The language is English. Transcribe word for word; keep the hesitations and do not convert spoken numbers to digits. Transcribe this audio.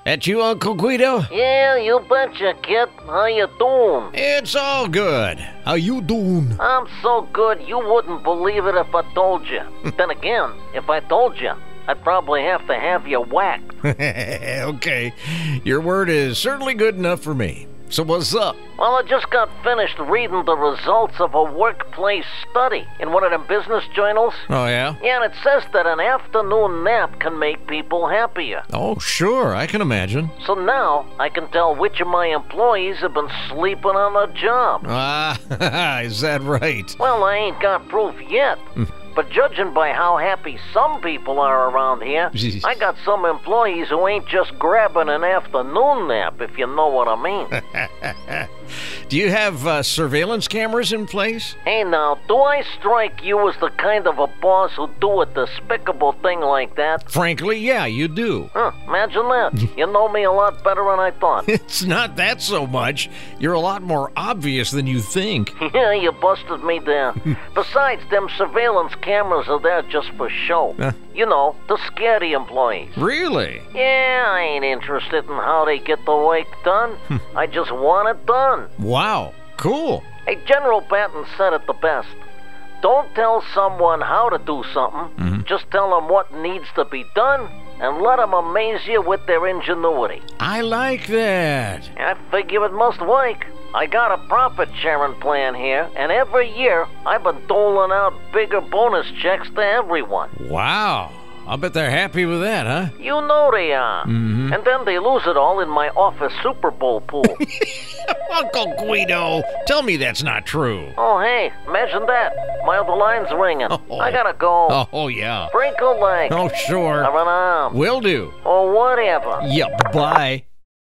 That you, Uncle Guido? Yeah, you betcha, kid. How you doing? It's all good. How you doing? I'm so good you wouldn't believe it if I told you. Then again, if I told you, I'd probably have to have you whacked. Okay, your word is certainly good enough for me. So what's up? Well, I just got finished reading the results of a workplace study in one of them business journals. Oh, yeah? Yeah, and it says that an afternoon nap can make people happier. Oh, sure, I can imagine. So now I can tell which of my employees have been sleeping on the job. Ah, is that right? Well, I ain't got proof yet. But judging by how happy some people are around here, I got some employees who ain't just grabbing an afternoon nap, if you know what I mean. Do you have uh, surveillance cameras in place? Hey now, do I strike you as the kind of a boss who do a despicable thing like that? Frankly, yeah, you do. Huh, imagine that. You know me a lot better than I thought. It's not that so much. You're a lot more obvious than you think. Yeah, you busted me there. Besides, them surveillance cameras are there just for show. Uh. You know, to scare the employees. Really? Yeah, I ain't interested in how they get the work done. I just want it done. Wow, cool. Hey, General Patton said it the best. Don't tell someone how to do something. Mm-hmm. Just tell them what needs to be done and let them amaze you with their ingenuity. I like that. I figure it must work. I got a profit sharing plan here, and every year I've been doling out bigger bonus checks to everyone. Wow. I'll bet they're happy with that, huh? You know they are. Mm-hmm. And then they lose it all in my office Super Bowl pool. Uncle Guido, tell me that's not true. Oh, hey, imagine that. My other line's ringing. Oh. I gotta go. Oh, oh yeah. Break a leg. Oh, sure. Or an arm. Will do. Or whatever. Yep, bye.